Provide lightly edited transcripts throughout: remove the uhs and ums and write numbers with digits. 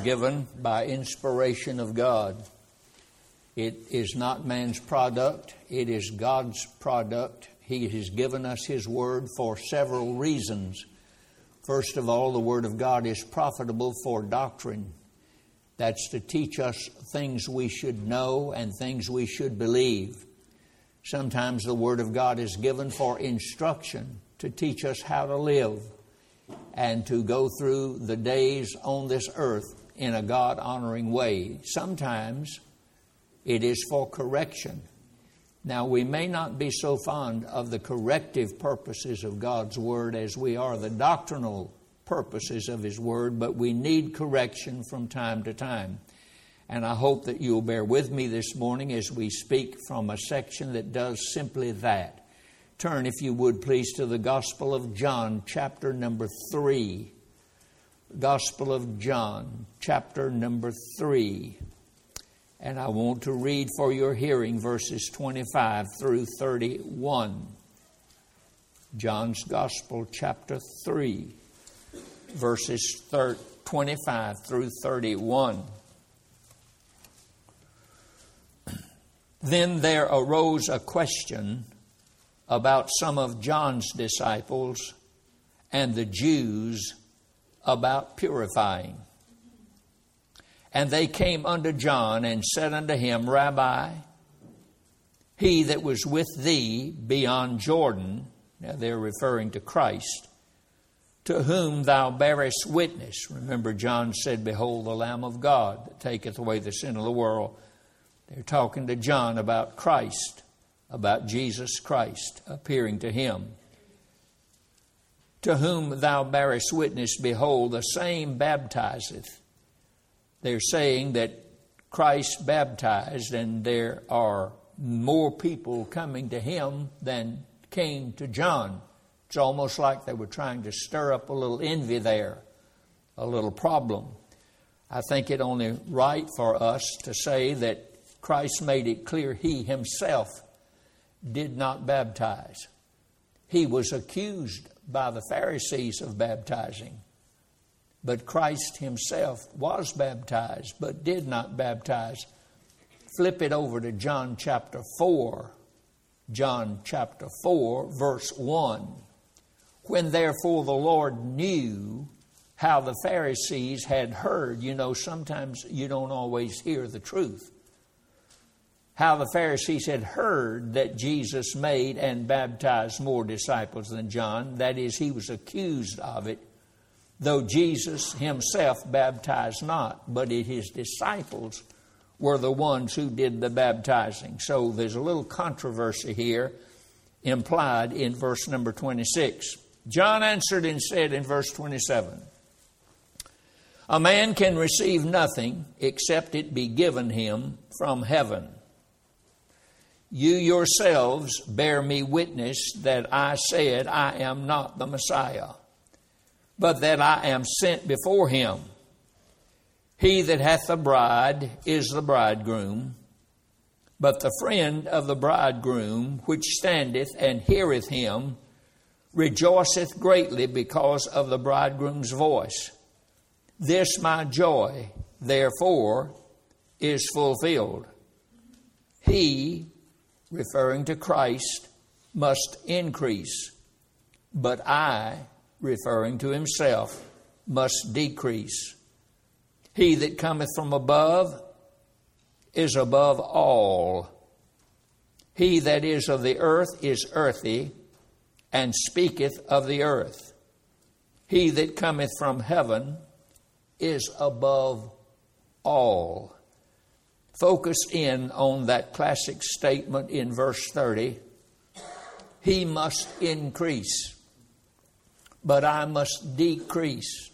given by inspiration of God. It is not man's product. It is God's product. He has given us His Word for several reasons. First of all, the Word of God is profitable for doctrine. That's to teach us things we should know and things we should believe. Sometimes the Word of God is given for instruction, to teach us how to live and to go through the days on this earth in a God-honoring way. Sometimes it is for correction. Now, we may not be so fond of the corrective purposes of God's Word as we are the doctrinal purposes of His Word, but we need correction from time to time. And I hope that you'll bear with me this morning as we speak from a section that does simply that. Turn, if you would, please, to the Gospel of John, chapter number 3. Gospel of John, chapter number 3. And I want to read for your hearing verses 25 through 31. John's Gospel, chapter 3, verses 25 through 31. Then there arose a question about some of John's disciples and the Jews about purifying. And they came unto John and said unto him, Rabbi, he that was with thee beyond Jordan, now they're referring to Christ, to whom thou bearest witness. Remember, John said, Behold the Lamb of God that taketh away the sin of the world. They're talking to John about Christ, about Jesus Christ appearing to him. To whom thou bearest witness, behold, the same baptizeth. They're saying that Christ baptized, and there are more people coming to him than came to John. It's almost like they were trying to stir up a little envy there, a little problem. I think it only right for us to say that Christ made it clear He Himself did not baptize. He was accused by the Pharisees of baptizing. But Christ Himself was baptized, but did not baptize. Flip it over to John chapter 4. John chapter 4, verse 1. When therefore the Lord knew how the Pharisees had heard, sometimes you don't always hear the truth. How the Pharisees had heard that Jesus made and baptized more disciples than John. That is, he was accused of it, though Jesus Himself baptized not, but His disciples were the ones who did the baptizing. So there's a little controversy here implied in verse number 26. John answered and said in verse 27, A man can receive nothing except it be given him from heaven. You yourselves bear me witness that I said I am not the Messiah, but that I am sent before Him. He that hath the bride is the bridegroom, but the friend of the bridegroom, which standeth and heareth him, rejoiceth greatly because of the bridegroom's voice. This my joy, therefore, is fulfilled. He, referring to Christ, must increase, but I, referring to Himself, must decrease. He that cometh from above is above all. He that is of the earth is earthy, and speaketh of the earth. He that cometh from heaven is above all. Focus in on that classic statement in verse 30. He must increase, but I must decrease.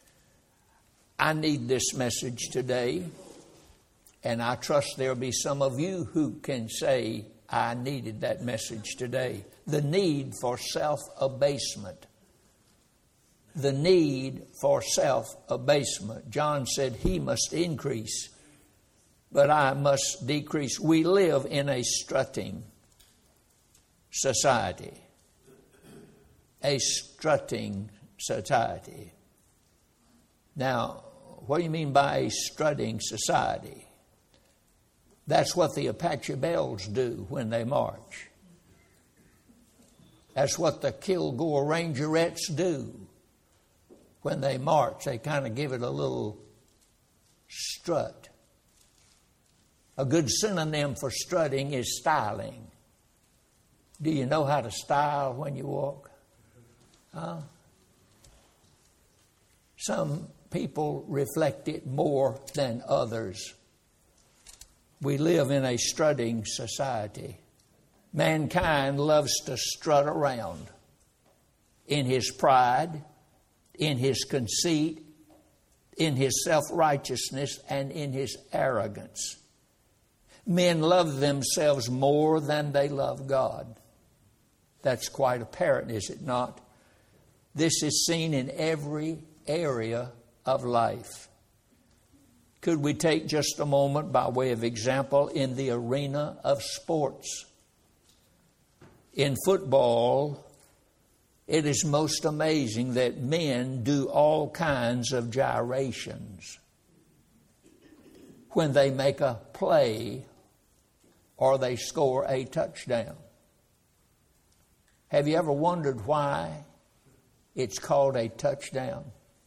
I need this message today, and I trust there'll be some of you who can say, I needed that message today. The need for self-abasement. The need for self-abasement. John said he must increase, but I must decrease. We live in a strutting society. A strutting society. Now, What do you mean by a strutting society? That's what the Apache Bells do when they march. That's what the Kilgore Rangerettes do when they march. They kind of give it a little strut. A good synonym for strutting is styling. Do you know how to style when you walk? Huh? Some people reflect it more than others. We live in a strutting society. Mankind loves to strut around in his pride, in his conceit, in his self-righteousness, and in his arrogance. Men love themselves more than they love God. That's quite apparent, is it not? This is seen in every area of life. Could we take just a moment by way of example in the arena of sports? In football, it is most amazing that men do all kinds of gyrations when they make a play or they score a touchdown. Have you ever wondered why it's called a touchdown?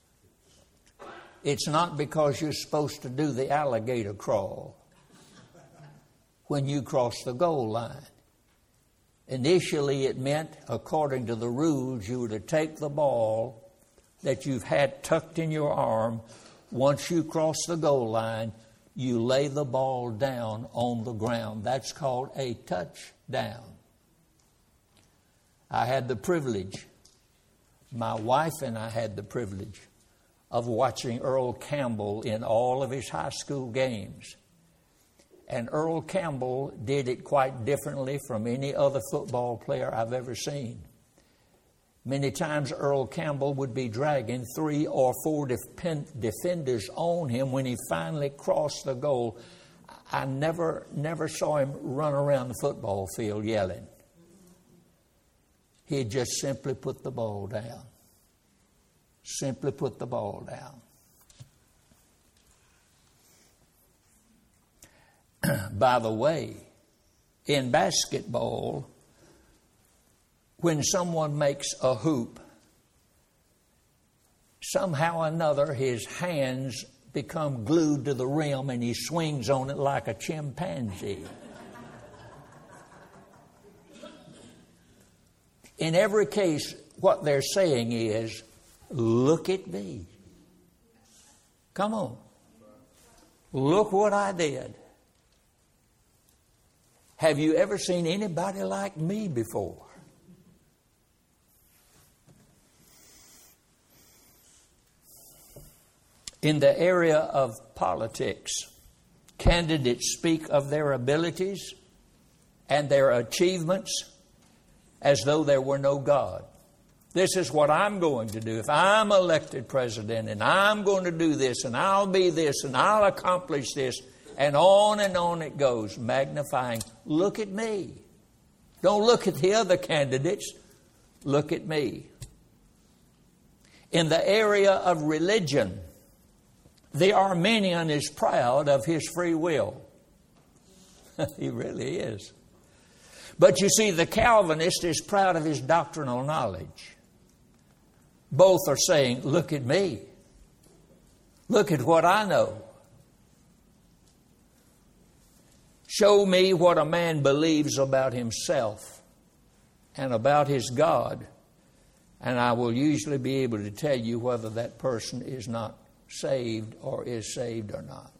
It's not because you're supposed to do the alligator crawl when you cross the goal line. Initially, it meant, according to the rules, you were to take the ball that you've had tucked in your arm. Once you cross the goal line, you lay the ball down on the ground. That's called a touchdown. I had the privilege, my wife and I had the privilege of watching Earl Campbell in all of his high school games. And Earl Campbell did it quite differently from any other football player I've ever seen. Many times Earl Campbell would be dragging 3 or 4 defenders on him when he finally crossed the goal. I never saw him run around the football field yelling. He'd just simply put the ball down. Simply put the ball down. By the way, in basketball, when someone makes a hoop, somehow or another his hands become glued to the rim and he swings on it like a chimpanzee. In every case, what they're saying is, look at me. Come on. Look what I did. Have you ever seen anybody like me before? In the area of politics, candidates speak of their abilities and their achievements as though there were no God. This is what I'm going to do. If I'm elected president and I'm going to do this and I'll be this and I'll accomplish this, and on it goes, magnifying. Look at me. Don't look at the other candidates. Look at me. In the area of religion, the Arminian is proud of his free will. He really is. But you see, the Calvinist is proud of his doctrinal knowledge. Both are saying, look at me. Look at what I know. Show me what a man believes about himself and about his God, and I will usually be able to tell you whether that person is not saved or is saved or not.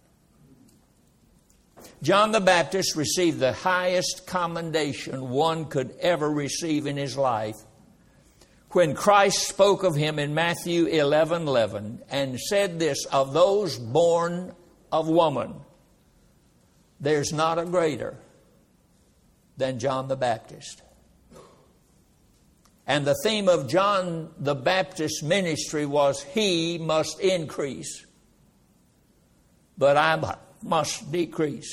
John the Baptist received the highest commendation one could ever receive in his life when Christ spoke of him in Matthew 11:11 and said this, of those born of woman, there's not a greater than John the Baptist. And the theme of John the Baptist's ministry was, he must increase, but I must decrease.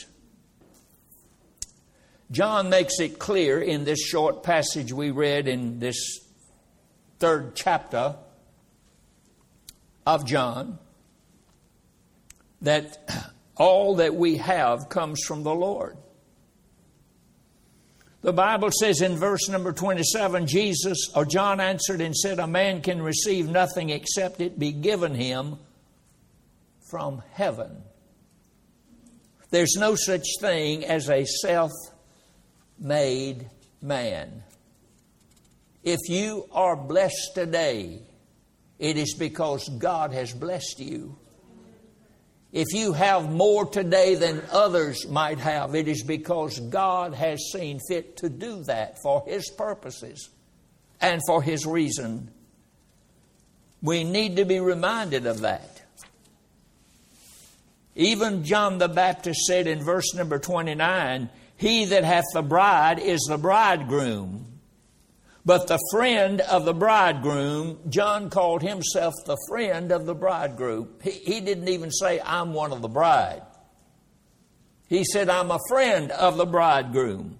John makes it clear in this short passage we read in this 3rd chapter of John that all that we have comes from the Lord. The Bible says in verse number 27, John answered and said, a man can receive nothing except it be given him from heaven. There's no such thing as a self-made man. If you are blessed today, it is because God has blessed you. If you have more today than others might have, it is because God has seen fit to do that for His purposes and for His reason. We need to be reminded of that. Even John the Baptist said in verse number 29, he that hath the bride is the bridegroom. But the friend of the bridegroom, John called himself the friend of the bridegroom. He didn't even say, I'm one of the bride. He said, I'm a friend of the bridegroom.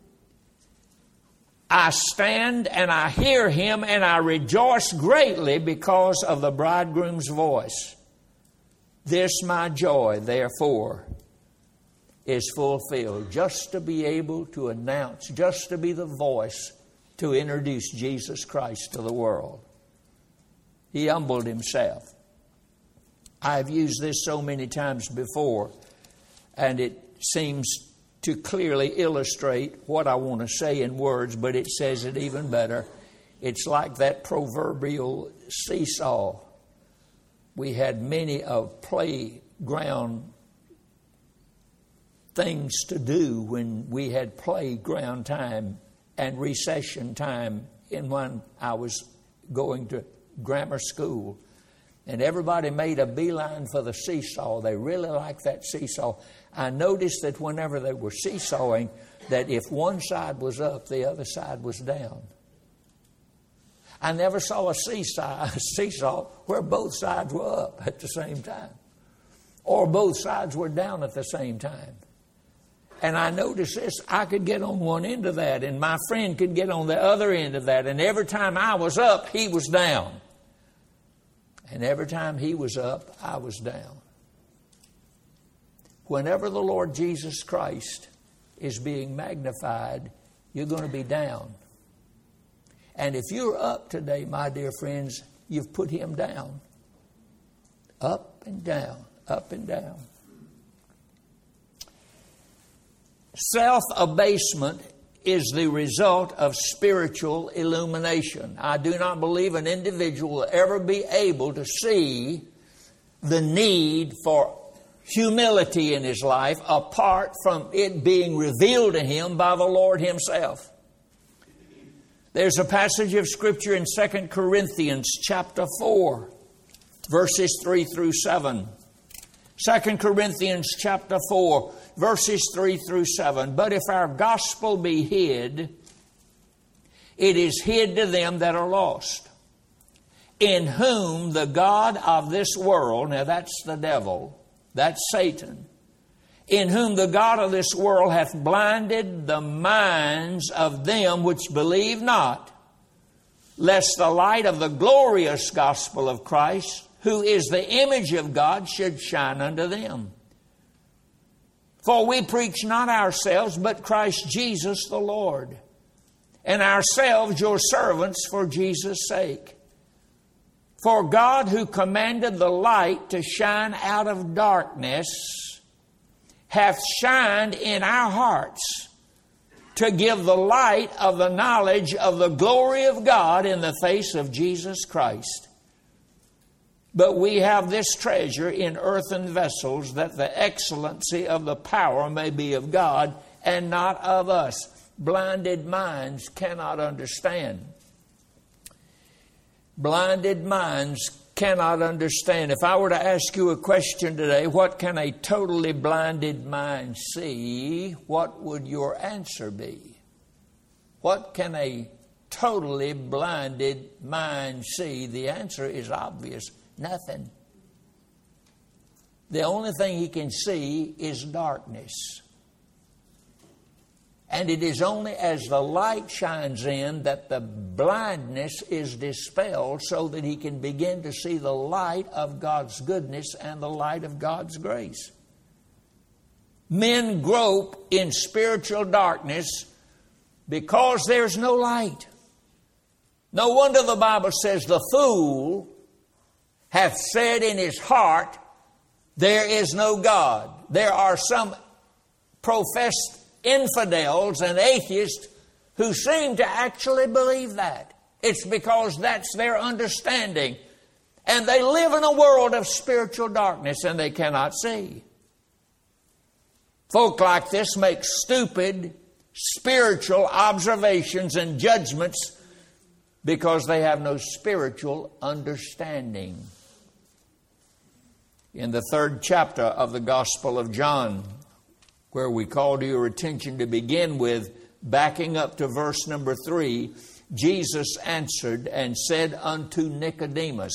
I stand and I hear him and I rejoice greatly because of the bridegroom's voice. This my joy, therefore, is fulfilled. Just to be able to announce, just to be the voice to introduce Jesus Christ to the world. He humbled Himself. I've used this so many times before, and it seems to clearly illustrate what I want to say in words, but it says it even better. It's like that proverbial seesaw. We had many of playground things to do when we had playground time and recession time when I was going to grammar school. And everybody made a beeline for the seesaw. They really liked that seesaw. I noticed that whenever they were seesawing, that if one side was up, the other side was down. I never saw a seesaw where both sides were up at the same time, or both sides were down at the same time. And I noticed this, I could get on one end of that, and my friend could get on the other end of that. And every time I was up, he was down. And every time he was up, I was down. Whenever the Lord Jesus Christ is being magnified, you're going to be down. And if you're up today, my dear friends, you've put Him down. Up and down, up and down. Self-abasement is the result of spiritual illumination. I do not believe an individual will ever be able to see the need for humility in his life apart from it being revealed to him by the Lord Himself. There's a passage of Scripture in 2 Corinthians chapter 4, verses 3 through 7. 2 Corinthians chapter 4, verses 3 through 7. But if our gospel be hid, it is hid to them that are lost, in whom the God of this world, now that's the devil, that's Satan, in whom the God of this world hath blinded the minds of them which believe not, lest the light of the glorious gospel of Christ, who is the image of God, should shine unto them. For we preach not ourselves, but Christ Jesus the Lord, and ourselves your servants for Jesus' sake. For God, who commanded the light to shine out of darkness, hath shined in our hearts to give the light of the knowledge of the glory of God in the face of Jesus Christ. But we have this treasure in earthen vessels, that the excellency of the power may be of God and not of us. Blinded minds cannot understand. Blinded minds cannot understand. If I were to ask you a question today, what can a totally blinded mind see? What would your answer be? What can a totally blinded mind see? The answer is obvious. Nothing. The only thing he can see is darkness. And it is only as the light shines in that the blindness is dispelled so that he can begin to see the light of God's goodness and the light of God's grace. Men grope in spiritual darkness because there's no light. No wonder the Bible says the fool hath said in his heart, there is no God. There are some professed infidels and atheists who seem to actually believe that. It's because that's their understanding. And they live in a world of spiritual darkness and they cannot see. Folk like this make stupid spiritual observations and judgments because they have no spiritual understanding. In the 3rd chapter of the Gospel of John, where we call to your attention to begin with, backing up to verse number 3, Jesus answered and said unto Nicodemus,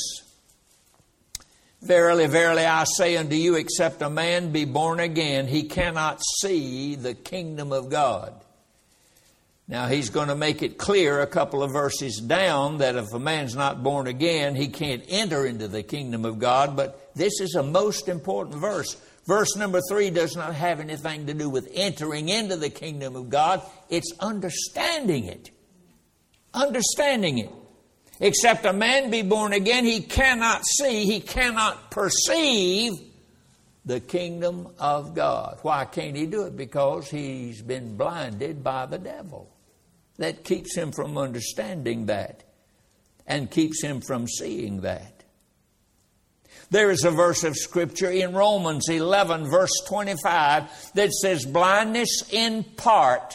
Verily, verily, I say unto you, except a man be born again, he cannot see the kingdom of God. Now, he's going to make it clear a couple of verses down that if a man's not born again, he can't enter into the kingdom of God. But this is a most important verse. Verse number 3 does not have anything to do with entering into the kingdom of God. It's understanding it. Understanding it. Except a man be born again, he cannot see, he cannot perceive the kingdom of God. Why can't he do it? Because he's been blinded by the devil. That keeps him from understanding that and keeps him from seeing that. There is a verse of Scripture in Romans 11, verse 25, that says, blindness in part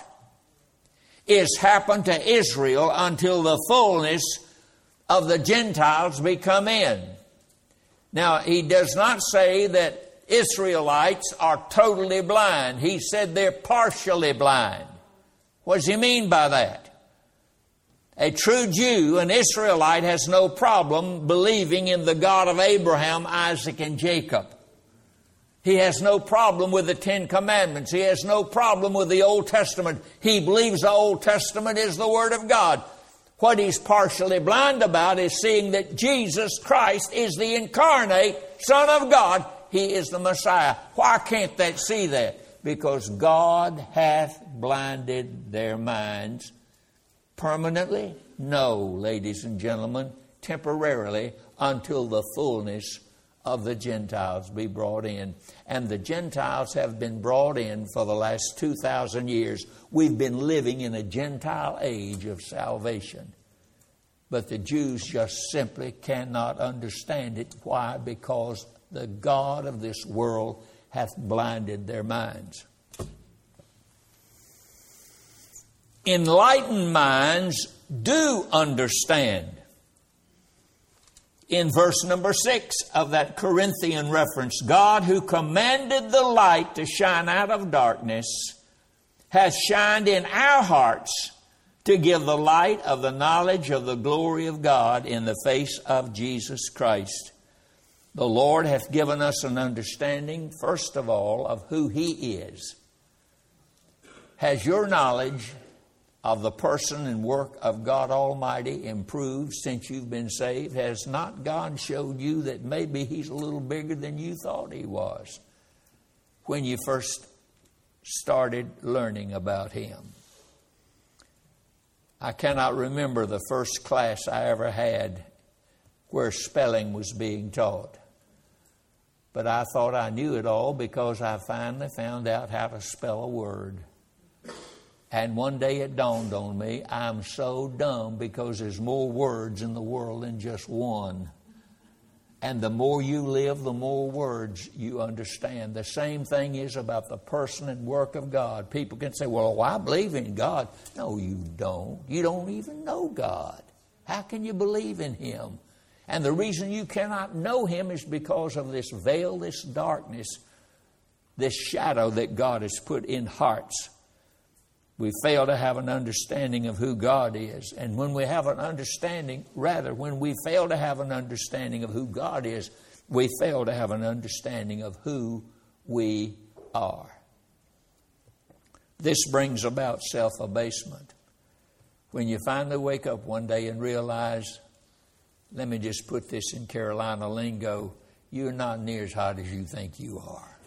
is happened to Israel until the fullness of the Gentiles be come in. Now, he does not say that Israelites are totally blind. He said they're partially blind. What does he mean by that? A true Jew, an Israelite, has no problem believing in the God of Abraham, Isaac, and Jacob. He has no problem with the 10 Commandments. He has no problem with the Old Testament. He believes the Old Testament is the Word of God. What he's partially blind about is seeing that Jesus Christ is the incarnate Son of God. He is the Messiah. Why can't they see that? Because God hath blinded their minds. Permanently? No, ladies and gentlemen. Temporarily, until the fullness of the Gentiles be brought in. And the Gentiles have been brought in for the last 2,000 years. We've been living in a Gentile age of salvation. But the Jews just simply cannot understand it. Why? Because the God of this world hath blinded their minds. Enlightened minds do understand. In verse number 6 of that Corinthian reference, God who commanded the light to shine out of darkness has shined in our hearts to give the light of the knowledge of the glory of God in the face of Jesus Christ. The Lord hath given us an understanding, first of all, of who He is. Has your knowledge of the person and work of God Almighty improved since you've been saved? Has not God showed you that maybe He's a little bigger than you thought He was when you first started learning about Him? I cannot remember the first class I ever had where spelling was being taught. But I thought I knew it all because I finally found out how to spell a word. And one day it dawned on me, I'm so dumb because there's more words in the world than just one. And the more you live, the more words you understand. The same thing is about the person and work of God. People can say, well, I believe in God. No, you don't. You don't even know God. How can you believe in Him? And the reason you cannot know Him is because of this veil, this darkness, this shadow that God has put in hearts. We fail to have an understanding of who God is. And when we have an understanding, when we fail to have an understanding of who God is, we fail to have an understanding of who we are. This brings about self-abasement. When you finally wake up one day and realize, let me just put this in Carolina lingo, you're not near as hot as you think you are.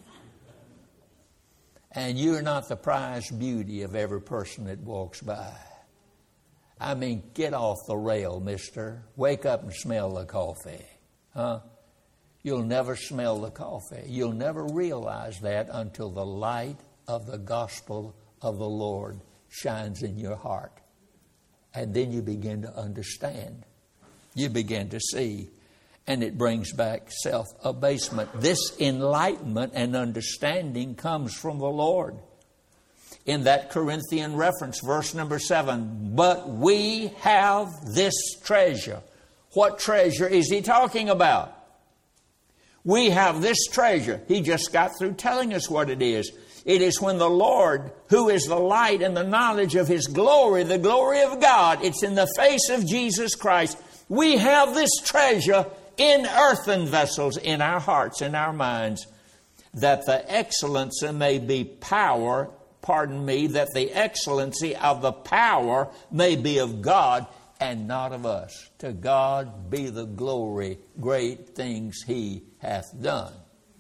And you're not the prized beauty of every person that walks by. I mean, get off the rail, mister. Wake up and smell the coffee. You'll never smell the coffee. You'll never realize that until the light of the gospel of the Lord shines in your heart. And then you begin to understand. You begin to see. And it brings back self-abasement. This enlightenment and understanding comes from the Lord. In that Corinthian reference, verse number 7, but we have this treasure. What treasure is he talking about? We have this treasure. He just got through telling us what it is. It is when the Lord, who is the light and the knowledge of His glory, the glory of God, it's in the face of Jesus Christ. We have this treasure in earthen vessels, in our hearts, in our minds, that the excellency may be power, that the excellency of the power may be of God and not of us. To God be the glory, great things He hath done.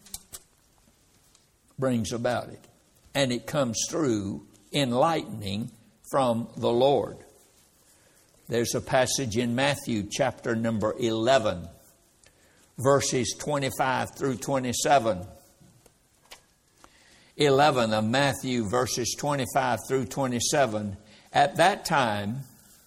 Brings about it. And it comes through enlightening from the Lord. There's a passage in Matthew chapter number 11, verses 25 through 27. 11 of Matthew, verses 25 through 27. At that time,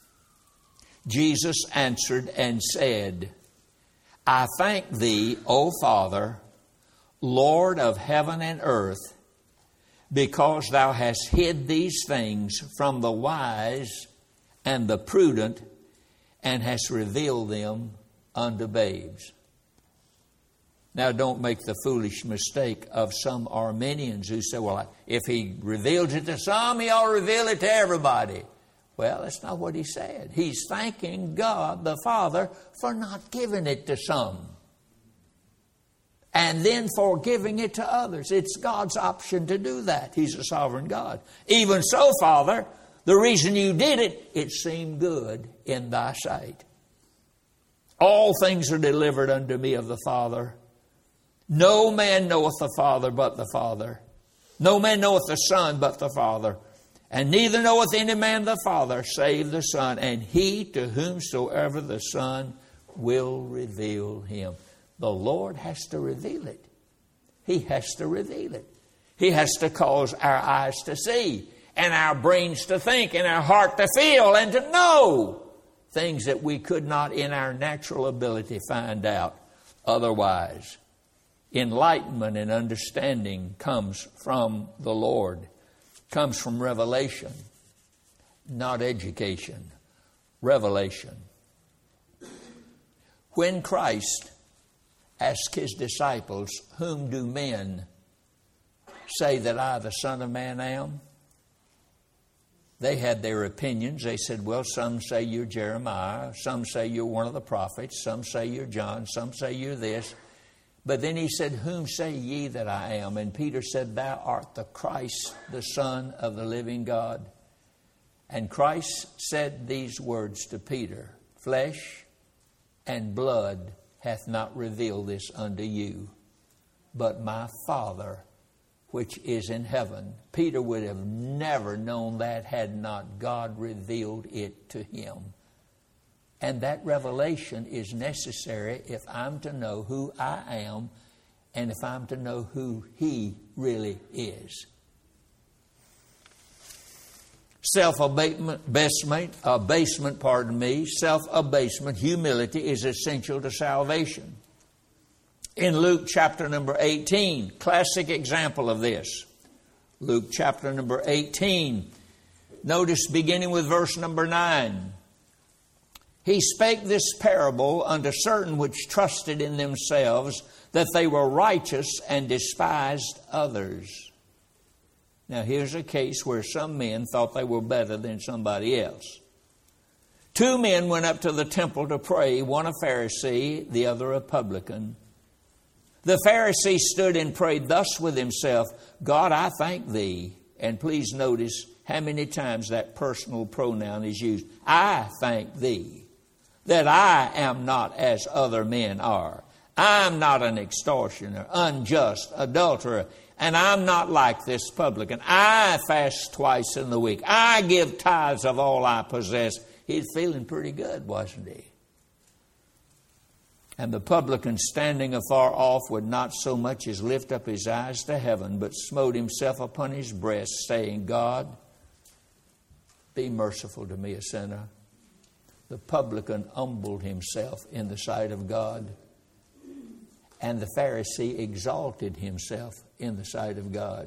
Jesus answered and said, I thank Thee, O Father, Lord of heaven and earth, because Thou hast hid these things from the wise and the prudent, and hast revealed them unto babes. Now, don't make the foolish mistake of some Arminians who say, well, if He reveals it to some, He ought to reveal it to everybody. Well, that's not what He said. He's thanking God the Father for not giving it to some, and then for giving it to others. It's God's option to do that. He's a sovereign God. Even so, Father, the reason You did it, it seemed good in Thy sight. All things are delivered unto me of the Father. No man knoweth the Father but the Father. No man knoweth the Son but the Father. And neither knoweth any man the Father save the Son, and he to whomsoever the Son will reveal Him. The Lord has to reveal it. He has to reveal it. He has to cause our eyes to see, and our brains to think, and our heart to feel, and to know things that we could not in our natural ability find out otherwise. Enlightenment and understanding comes from the Lord. Comes from revelation, not education. Revelation. When Christ asked His disciples, whom do men say that I, the Son of Man, am? They had their opinions. They said, well, some say you're Jeremiah. Some say you're one of the prophets. Some say you're John. Some say you're this. But then He said, whom say ye that I am? And Peter said, thou art the Christ, the Son of the living God. And Christ said these words to Peter, flesh and blood hath not revealed this unto you, but my Father which is in heaven. Peter would have never known that had not God revealed it to him. And that revelation is necessary if I'm to know who I am and if I'm to know who He really is. Self-abasement, humility is essential to salvation. In Luke chapter number 18, classic example of this. Luke chapter number 18, notice beginning with verse number 9. He spake this parable unto certain which trusted in themselves that they were righteous and despised others. Now here's a case where some men thought they were better than somebody else. 2 men went up to the temple to pray, one a Pharisee, the other a publican. The Pharisee stood and prayed thus with himself, God, I thank Thee, And please notice how many times that personal pronoun is used. I thank thee that I am not as other men are. I'm not an extortioner, unjust, adulterer, and I'm not like this publican. I fast twice in the week. I give tithes of all I possess. He's feeling pretty good, wasn't he? And the publican, standing afar off, would not so much as lift up his eyes to heaven, but smote himself upon his breast, saying, God, be merciful to me, a sinner. The publican humbled himself in the sight of God, and the Pharisee exalted himself in the sight of God.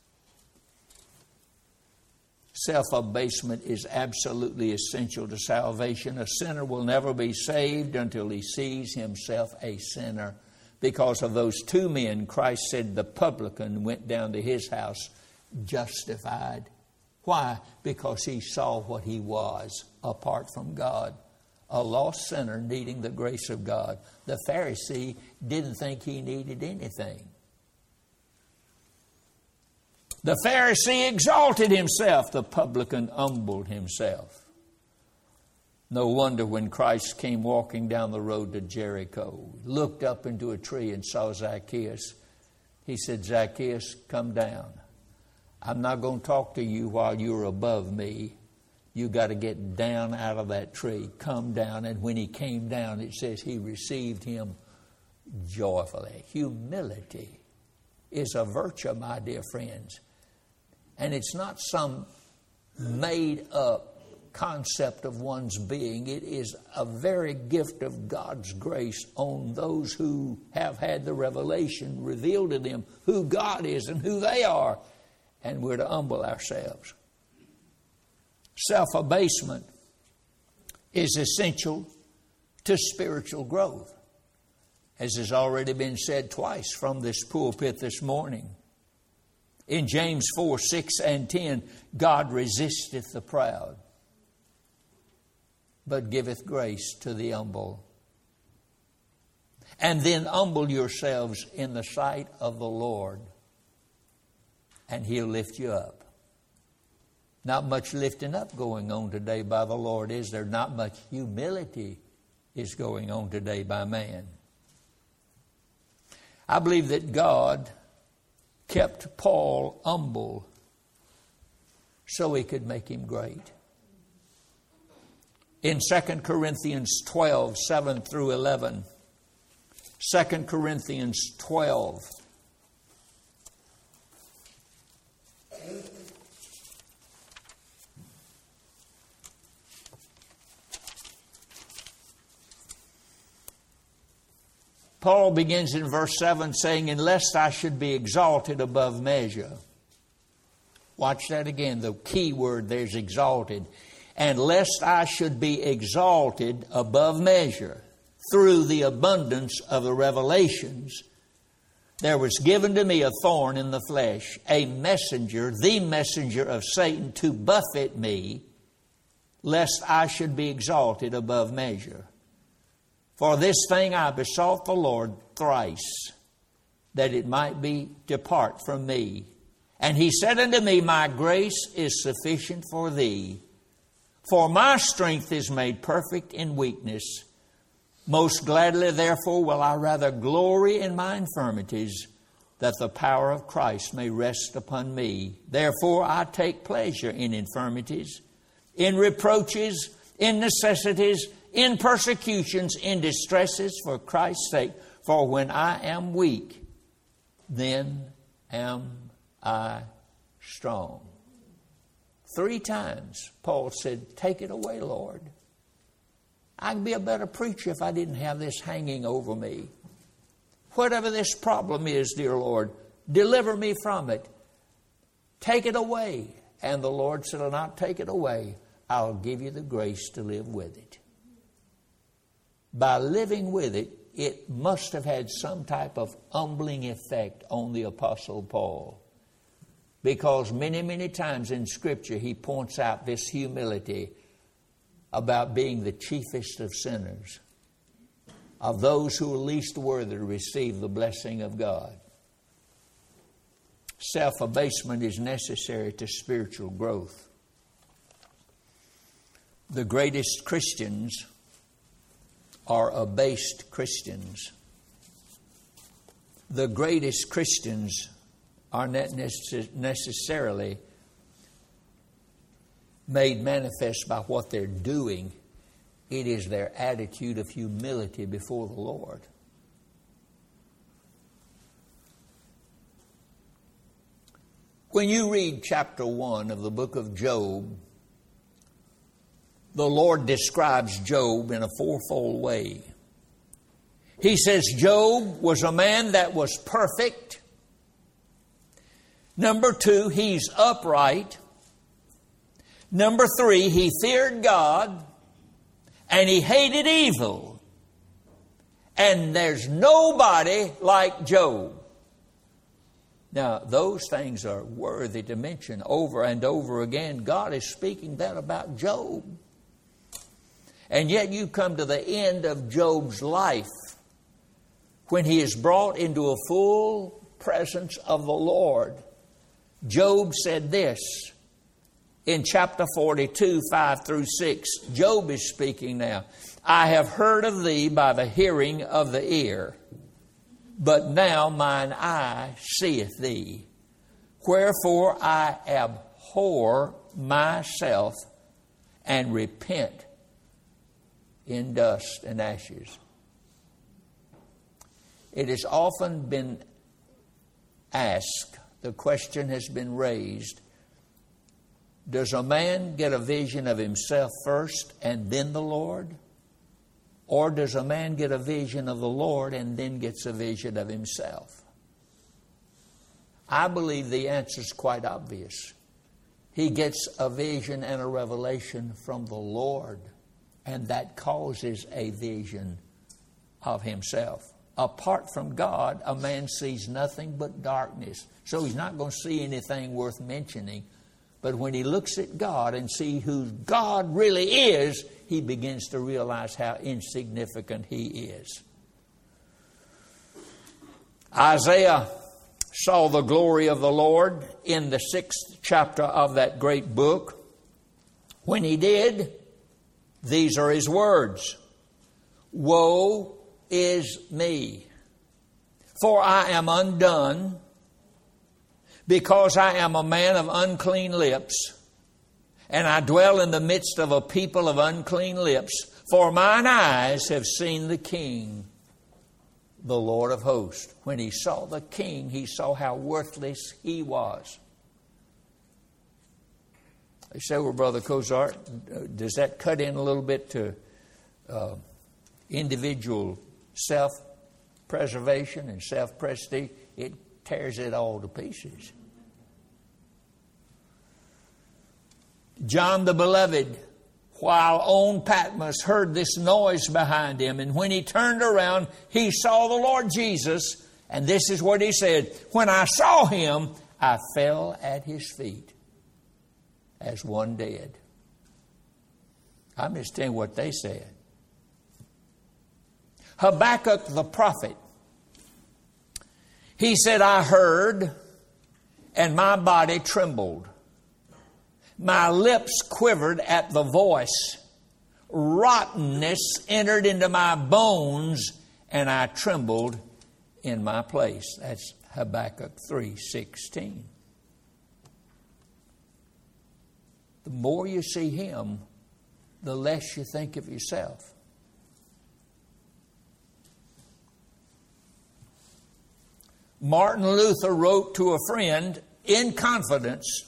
Self-abasement is absolutely essential to salvation. A sinner will never be saved until he sees himself a sinner. Because of those two men, Christ said the publican went down to his house justified. Why? Because he saw what he was apart from God. A lost sinner needing the grace of God. The Pharisee didn't think he needed anything. The Pharisee exalted himself. The publican humbled himself. No wonder when Christ came walking down the road to Jericho, looked up into a tree and saw Zacchaeus. He said, Zacchaeus, come down. I'm not going to talk to you while you're above me. You got to get down out of that tree. Come down. And when he came down, it says he received him joyfully. Humility is a virtue, my dear friends. And it's not some made-up concept of one's being. It is a very gift of God's grace on those who have had the revelation revealed to them who God is and who they are. And we're to humble ourselves. Self-abasement is essential to spiritual growth, as has already been said twice from this pulpit this morning. In James 4, 6 and 10, God resisteth the proud, but giveth grace to the humble. And then humble yourselves in the sight of the Lord, and He'll lift you up. Not much lifting up going on today by the Lord, is there? Not much humility is going on today by man. I believe that God kept Paul humble so He could make him great. In 2 Corinthians 12, 7 through 11, 2 Corinthians 12, Paul begins in verse 7 saying, "And lest I should be exalted above measure." Watch that again. The key word there's exalted. "And lest I should be exalted above measure through the abundance of the revelations, there was given to me a thorn in the flesh, a messenger, the messenger of Satan, to buffet me, lest I should be exalted above measure. For this thing I besought the Lord thrice, that it might be depart from me. And He said unto me, My grace is sufficient for thee, for my strength is made perfect in weakness. Most gladly, therefore, will I rather glory in my infirmities, that the power of Christ may rest upon me. Therefore I take pleasure in infirmities, in reproaches, in necessities, in persecutions, in distresses for Christ's sake. For when I am weak, then am I strong." 3 times Paul said, "Take it away, Lord. I'd be a better preacher if I didn't have this hanging over me. Whatever this problem is, dear Lord, deliver me from it. Take it away." And the Lord said, "I'll not take it away. I'll give you the grace to live with it." By living with it, it must have had some type of humbling effect on the Apostle Paul. Because many, many times in Scripture, he points out this humility about being the chiefest of sinners, of those who are least worthy to receive the blessing of God. Self-abasement is necessary to spiritual growth. The greatest Christians are abased Christians. The greatest Christians are not necessarily made manifest by what they're doing. It is their attitude of humility before the Lord. When you read chapter 1 of the book of Job, the Lord describes Job in a fourfold way. He says Job was a man that was perfect. Number 2, he's upright. Number 3, he feared God and he hated evil. And there's nobody like Job. Now, those things are worthy to mention over and over again. God is speaking that about Job. And yet you come to the end of Job's life when he is brought into a full presence of the Lord. Job said this in chapter 42, 5 through 6. Job is speaking now. I have heard of thee by the hearing of the ear, but now mine eye seeth thee. Wherefore I abhor myself and repent in dust and ashes. It has often been asked, the question has been raised, does a man get a vision of himself first and then the Lord? Or does a man get a vision of the Lord and then gets a vision of himself? I believe the answer is quite obvious. He gets a vision and a revelation from the Lord, and that causes a vision of himself. Apart from God, a man sees nothing but darkness. So he's not going to see anything worth mentioning. But when he looks at God and sees who God really is, he begins to realize how insignificant he is. Isaiah saw the glory of the Lord in the 6th chapter of that great book. When he did, these are his words. Woe is me, for I am undone, because I am a man of unclean lips, and I dwell in the midst of a people of unclean lips. For mine eyes have seen the King, the Lord of hosts. When he saw the King, he saw how worthless he was. They say, well, Brother Cozart, does that cut in a little bit to individual self-preservation and self-prestige? It tears it all to pieces. John the Beloved, while on Patmos, heard this noise behind him. And when he turned around, he saw the Lord Jesus. And this is what he said. When I saw him, I fell at his feet as one dead. I'm just telling you what they said. Habakkuk the prophet, he said, I heard, and my body trembled. My lips quivered at the voice. Rottenness entered into my bones, and I trembled in my place. That's Habakkuk 3:16. The more you see him, the less you think of yourself. Martin Luther wrote to a friend in confidence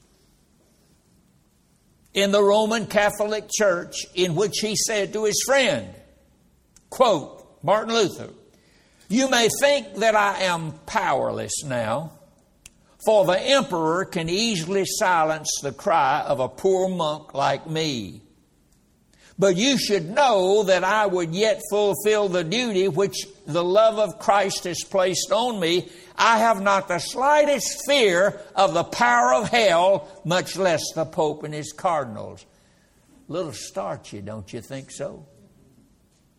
in the Roman Catholic Church, in which he said to his friend, quote, Martin Luther, you may think that I am powerless now, for the emperor can easily silence the cry of a poor monk like me. But you should know that I would yet fulfill the duty which the love of Christ has placed on me. I have not the slightest fear of the power of hell, much less the Pope and his cardinals. Little starchy, don't you think so?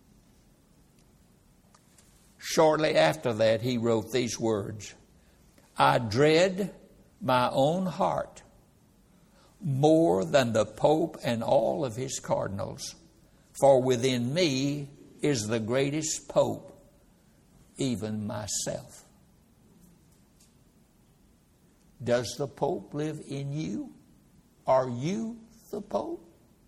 Shortly after that, he wrote these words. I dread my own heart more than the Pope and all of his cardinals, for within me is the greatest Pope, even myself. Does the Pope live in you? Are you the Pope?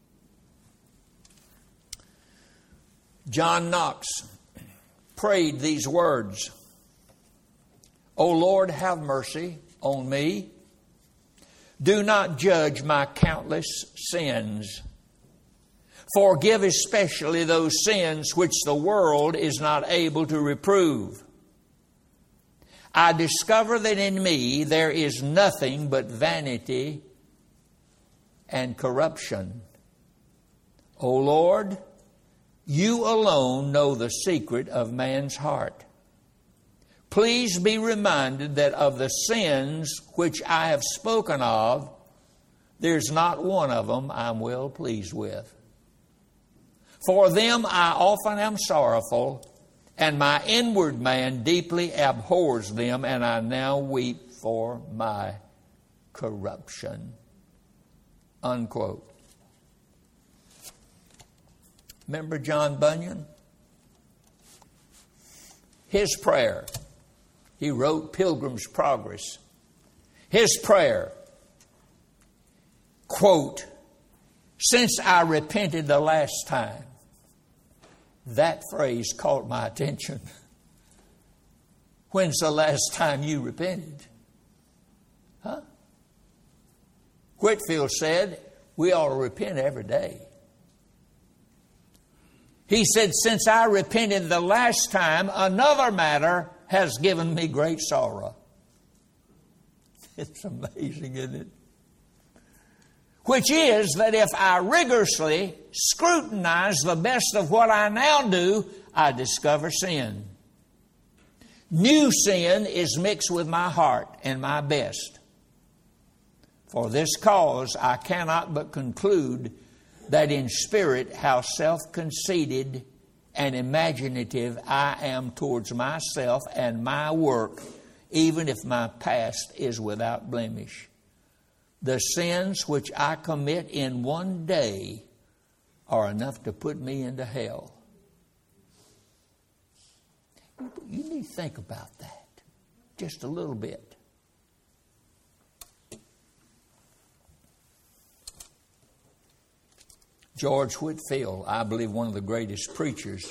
John Knox prayed these words, O Lord, have mercy on me. Do not judge my countless sins. Forgive especially those sins which the world is not able to reprove. I discover that in me there is nothing but vanity and corruption. O Lord, you alone know the secret of man's heart. Please be reminded that of the sins which I have spoken of, there's not one of them I'm well pleased with. For them I often am sorrowful, and my inward man deeply abhors them, and I now weep for my corruption. Unquote. Remember John Bunyan? His prayer. He wrote Pilgrim's Progress. His prayer, quote, since I repented the last time. That phrase caught my attention. When's the last time you repented? Huh? Whitefield said, we ought to repent every day. He said, since I repented the last time, another matter has given me great sorrow. It's amazing, isn't it? Which is that if I rigorously scrutinize the best of what I now do, I discover sin. New sin is mixed with my heart and my best. For this cause I cannot but conclude that in spirit how self-conceited and imaginative I am towards myself and my work, even if my past is without blemish. The sins which I commit in one day are enough to put me into hell. You need to think about that just a little bit. George Whitefield, I believe one of the greatest preachers,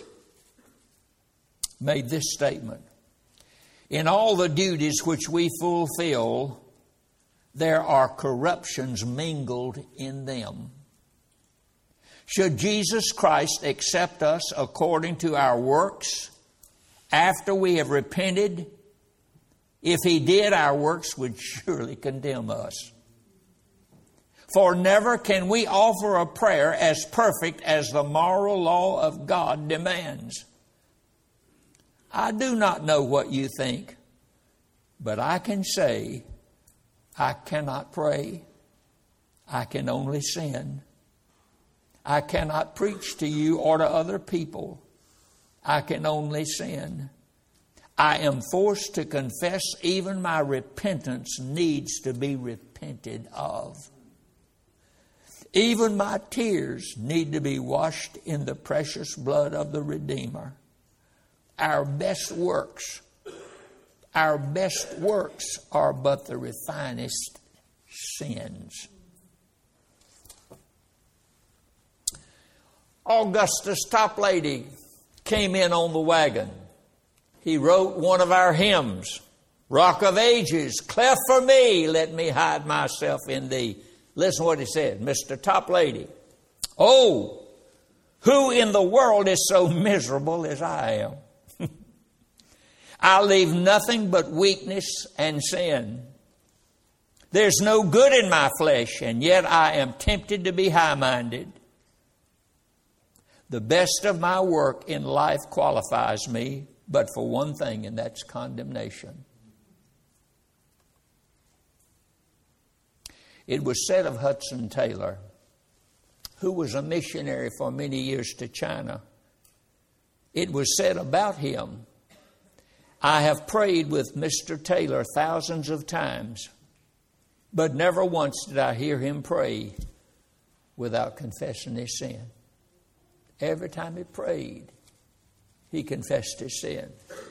made this statement. In all the duties which we fulfill, there are corruptions mingled in them. Should Jesus Christ accept us according to our works after we have repented? If He did, our works would surely condemn us. For never can we offer a prayer as perfect as the moral law of God demands. I do not know what you think, but I can say, I cannot pray. I can only sin. I cannot preach to you or to other people. I can only sin. I am forced to confess even my repentance needs to be repented of. Even my tears need to be washed in the precious blood of the Redeemer. Our best works are but the refinest sins. Augustus Toplady came in on the wagon. He wrote one of our hymns, Rock of Ages, cleft for me, let me hide myself in thee. Listen what he said, Mr. Toplady. Oh, who in the world is so miserable as I am? I leave nothing but weakness and sin. There's no good in my flesh, and yet I am tempted to be high-minded. The best of my work in life qualifies me, but for one thing, and that's condemnation. It was said of Hudson Taylor, who was a missionary for many years to China, it was said about him, I have prayed with Mr. Taylor thousands of times, but never once did I hear him pray without confessing his sin. Every time he prayed, he confessed his sin.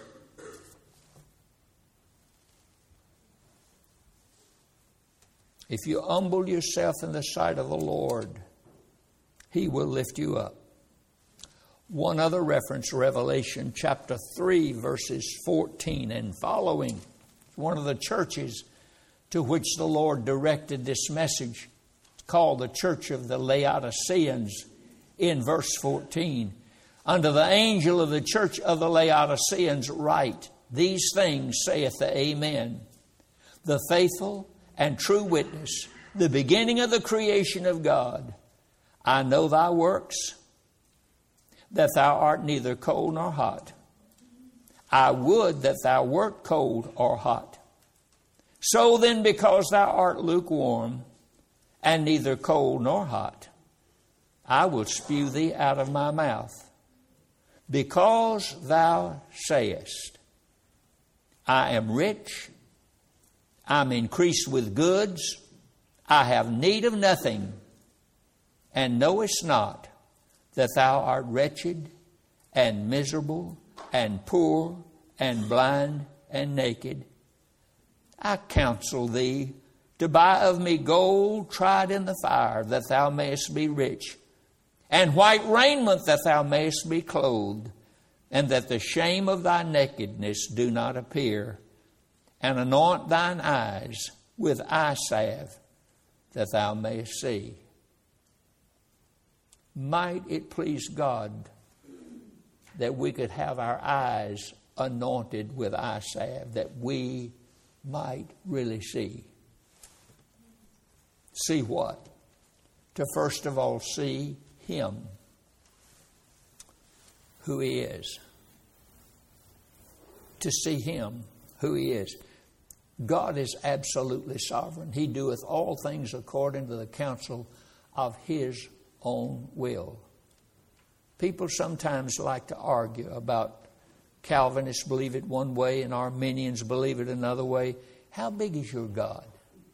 If you humble yourself in the sight of the Lord, He will lift you up. One other reference, Revelation chapter 3, verses 14 and following. One of the churches to which the Lord directed this message, called the Church of the Laodiceans, in verse 14. Unto the angel of the church of the Laodiceans write, These things saith the Amen, the faithful and true witness, the beginning of the creation of God. I know thy works, that thou art neither cold nor hot. I would that thou wert cold or hot. So then, because thou art lukewarm, and neither cold nor hot, I will spew thee out of my mouth. Because thou sayest, I am rich, I'm increased with goods, I have need of nothing, and knowest not that thou art wretched and miserable and poor and blind and naked. I counsel thee to buy of me gold tried in the fire, that thou mayest be rich, and white raiment, that thou mayest be clothed, and that the shame of thy nakedness do not appear, and anoint thine eyes with eye salve, that thou mayest see. Might it please God that we could have our eyes anointed with eye salve, that we might really see. See what? To first of all see Him, who He is. To see Him, who He is. God is absolutely sovereign. He doeth all things according to the counsel of His own will. People sometimes like to argue about Calvinists believe it one way and Arminians believe it another way. How big is your God?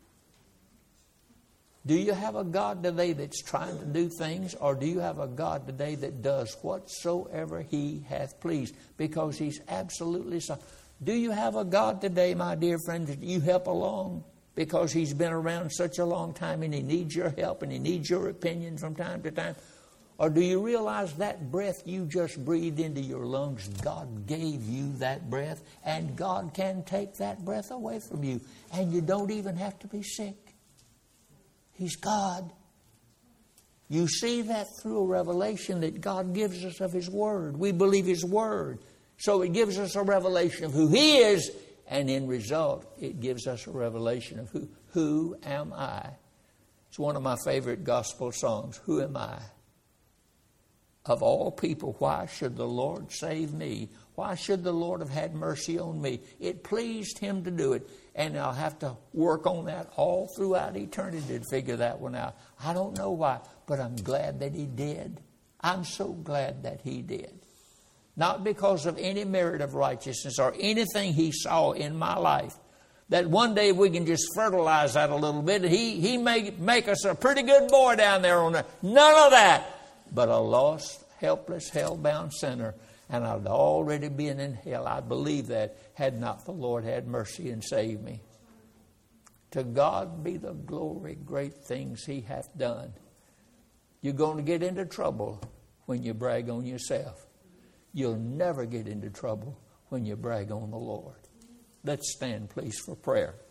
Do you have a God today that's trying to do things, or do you have a God today that does whatsoever He hath pleased? Because He's absolutely sovereign. Do you have a God today, my dear friend, that you help along because He's been around such a long time and He needs your help and He needs your opinion from time to time? Or do you realize that breath you just breathed into your lungs, God gave you that breath, and God can take that breath away from you, and you don't even have to be sick. He's God. You see that through a revelation that God gives us of His Word. We believe His Word. So it gives us a revelation of who He is, and in result, it gives us a revelation of who am I? It's one of my favorite gospel songs, Who Am I? Of all people, why should the Lord save me? Why should the Lord have had mercy on me? It pleased Him to do it, and I'll have to work on that all throughout eternity to figure that one out. I don't know why, but I'm glad that He did. I'm so glad that He did. Not because of any merit of righteousness or anything He saw in my life, that one day we can just fertilize that a little bit. He may make us a pretty good boy down there on there. None of that. But a lost, helpless, hell-bound sinner, and I'd already been in hell. I believe that, had not the Lord had mercy and saved me. To God be the glory, great things He hath done. You're going to get into trouble when you brag on yourself. You'll never get into trouble when you brag on the Lord. Let's stand, please, for prayer.